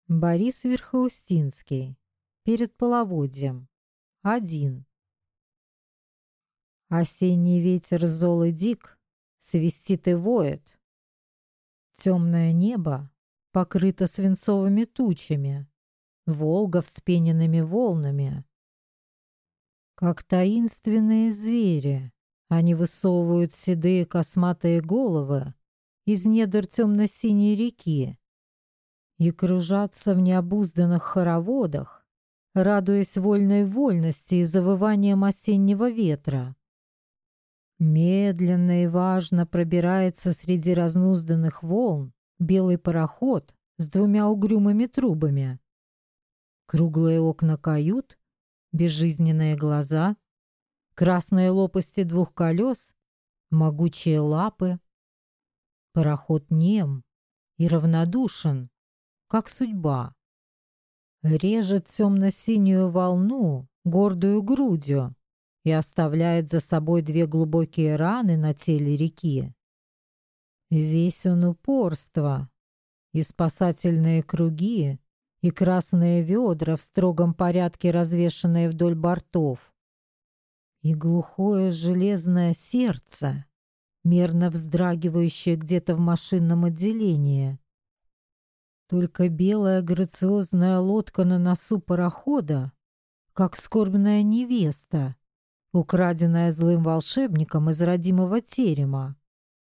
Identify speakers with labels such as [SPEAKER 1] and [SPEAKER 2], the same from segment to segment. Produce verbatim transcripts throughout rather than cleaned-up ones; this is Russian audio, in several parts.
[SPEAKER 1] Борис Верхоустинский. Перед половодьем. Один. Осенний ветер зол и дик, свистит и воет. Темное небо покрыто свинцовыми тучами, Волга вспененными волнами. Как таинственные звери, они высовывают седые косматые головы из недр темно-синей реки и кружатся в необузданных хороводах, радуясь вольной вольности и завываниям осеннего ветра. Медленно и важно пробирается среди разнузданных волн белый пароход с двумя угрюмыми трубами. Круглые окна кают, безжизненные глаза, красные лопасти двух колес, могучие лапы. Пароход нем и равнодушен, как судьба. Режет темно-синюю волну гордую грудью и оставляет за собой две глубокие раны на теле реки. Весь он упорство, и спасательные круги, и красные ведра в строгом порядке, развешанные вдоль бортов, и глухое железное сердце, мерно вздрагивающее где-то в машинном отделении. Только белая грациозная лодка на носу парохода, как скорбная невеста, украденная злым волшебником из родимого терема.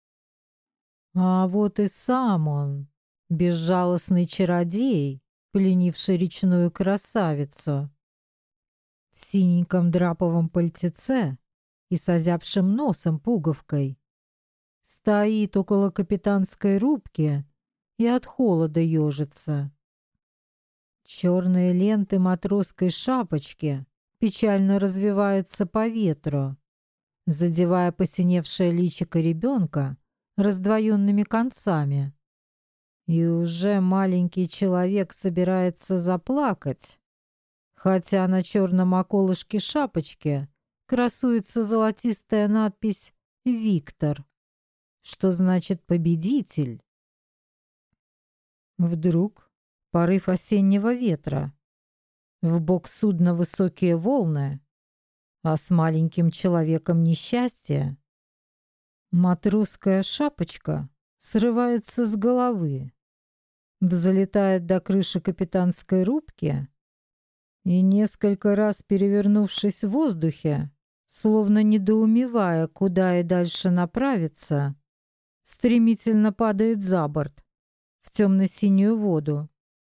[SPEAKER 1] А вот и сам он, безжалостный чародей, пленивший речную красавицу. В синеньком драповом пальтеце и с озябшим носом пуговкой стоит около капитанской рубки и от холода ежится. Черные ленты матросской шапочки печально развиваются по ветру, задевая посиневшее личико ребенка раздвоенными концами. И уже маленький человек собирается заплакать, хотя на черном околышке шапочки красуется золотистая надпись «Виктор», что значит «победитель». Вдруг порыв осеннего ветра, в бок судна высокие волны, а с маленьким человеком несчастье. Матросская шапочка срывается с головы, взлетает до крыши капитанской рубки и, несколько раз перевернувшись в воздухе, словно недоумевая, куда и дальше направиться, стремительно падает за борт в темно-синюю воду.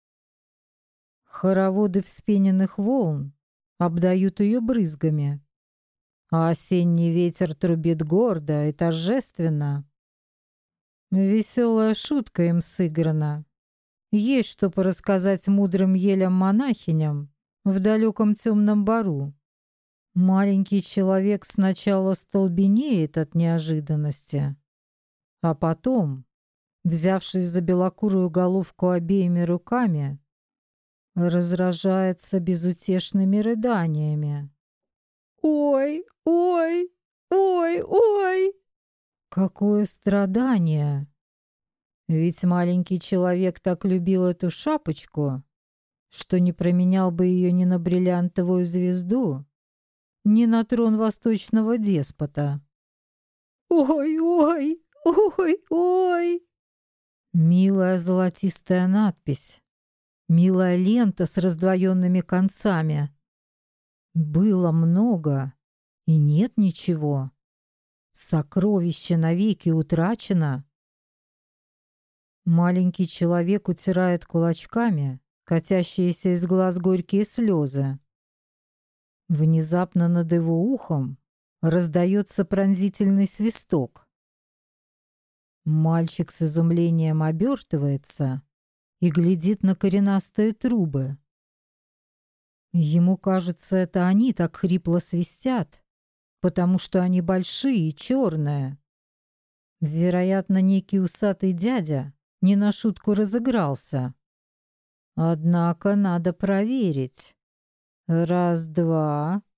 [SPEAKER 1] Хороводы вспененных волн обдают ее брызгами, а осенний ветер трубит гордо и торжественно. Веселая шутка им сыграна. Есть что порассказать мудрым елям-монахиням в далеком темном бару. Маленький человек сначала столбенеет от неожиданности, а потом, взявшись за белокурую головку обеими руками, разражается безутешными рыданиями. «Ой, ой, ой, ой!» Какое страдание! Ведь маленький человек так любил эту шапочку, что не променял бы ее ни на бриллиантовую звезду, ни на трон восточного деспота. «Ой, ой, ой, ой!» Милая золотистая надпись, милая лента с раздвоенными концами. Было много, и нет ничего. Сокровище навеки утрачено. Маленький человек утирает кулачками катящиеся из глаз горькие слезы. Внезапно над его ухом раздается пронзительный свисток. Мальчик с изумлением обертывается и глядит на коренастые трубы. Ему кажется, это они так хрипло свистят, потому что они большие и черные. Вероятно, некий усатый дядя не на шутку разыгрался. Однако надо проверить. Раз-два.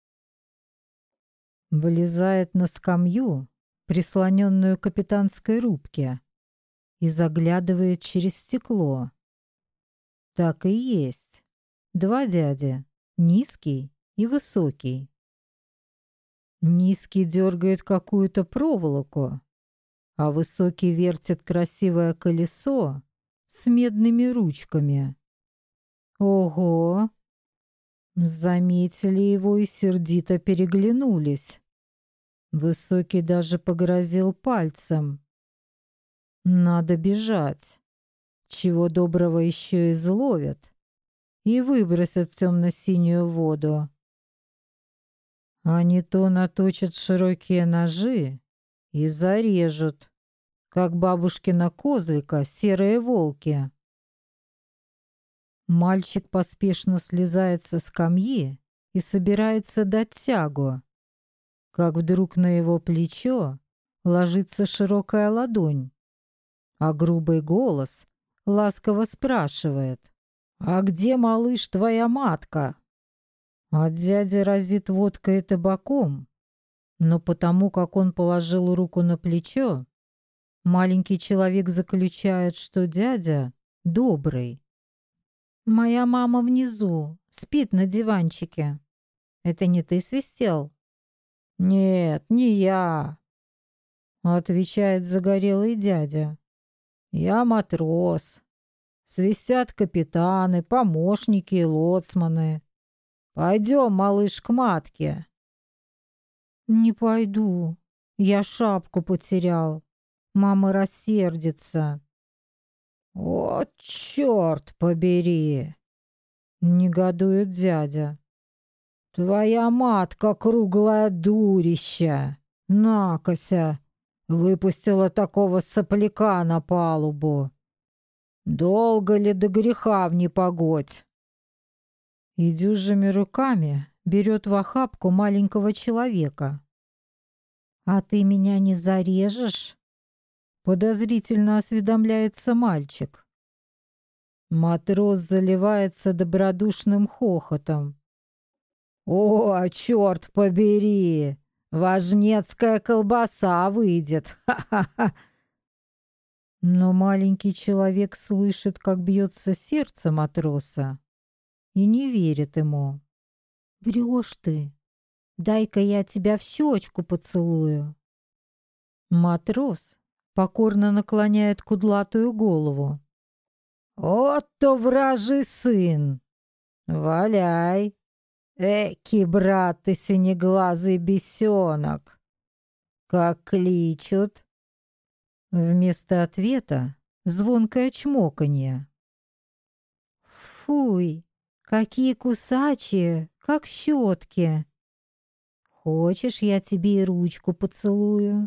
[SPEAKER 1] Вылезает на скамью, прислоненную к капитанской рубке, и заглядывает через стекло. Так и есть. Два дяди. Низкий и высокий. Низкий дергает какую-то проволоку, а высокий вертит красивое колесо с медными ручками. Ого! Заметили его и сердито переглянулись. Высокий даже погрозил пальцем. Надо бежать. Чего доброго еще изловят и выбросят в темно-синюю воду. А не то наточат широкие ножи и зарежут, как бабушкина козлика, серые волки. Мальчик поспешно слезает со скамьи и собирается дать тягу, как вдруг на его плечо ложится широкая ладонь, а грубый голос ласково спрашивает: «А где, малыш, твоя матка?» А дядя разит водкой и табаком, но потому как он положил руку на плечо, маленький человек заключает, что дядя добрый. «Моя мама внизу, спит на диванчике. Это не ты свистел?» «Нет, не я», — отвечает загорелый дядя. «Я матрос. Свистят капитаны, помощники и лоцманы. Пойдем, малыш, к матке». «Не пойду. Я шапку потерял. Мама рассердится». «О, черт побери!» — негодует дядя. «Твоя матка круглая дурища! Накося! Выпустила такого сопляка на палубу! Долго ли до греха в непогодь?» И дюжими руками берет в охапку маленького человека. «А ты меня не зарежешь?» — подозрительно осведомляется мальчик. Матрос заливается добродушным хохотом. «О, черт побери! Важнецкая колбаса выйдет! Ха-ха-ха!» Но маленький человек слышит, как бьется сердце матроса, и не верит ему. «Врешь ты! Дай-ка я тебя в щечку поцелую!» Матрос покорно наклоняет кудлатую голову. «Вот-то вражий сын! Валяй! Эки, брат ты, синеглазый бесенок! Как кличут!» Вместо ответа звонкое чмоканье. «Фуй, какие кусачие, как щетки! Хочешь, я тебе и ручку поцелую?»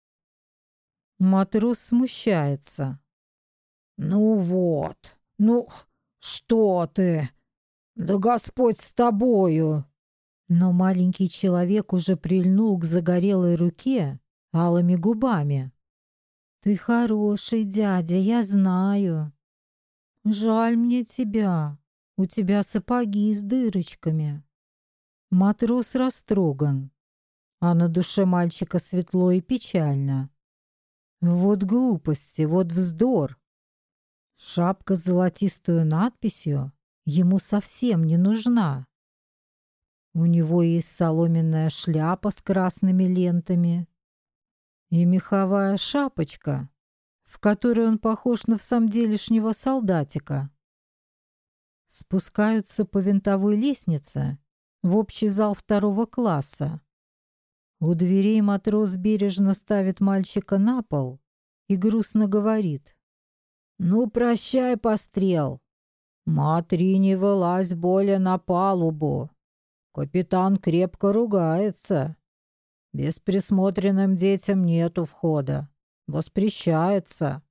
[SPEAKER 1] Матрос смущается. «Ну вот, ну что ты? Да Господь с тобою!» Но маленький человек уже прильнул к загорелой руке алыми губами. «Ты хороший, дядя, я знаю. Жаль мне тебя. У тебя сапоги с дырочками». Матрос растроган, а на душе мальчика светло и печально. Вот глупости, вот вздор. Шапка с золотистую надписью ему совсем не нужна. У него есть соломенная шляпа с красными лентами и меховая шапочка, в которой он похож на всамделишнего солдатика. Спускаются по винтовой лестнице в общий зал второго класса. У дверей матрос бережно ставит мальчика на пол и грустно говорит: «Ну, прощай, пострел. Матри, не вылазь более на палубу. Капитан крепко ругается. Бесприсмотренным детям нету входа. Воспрещается».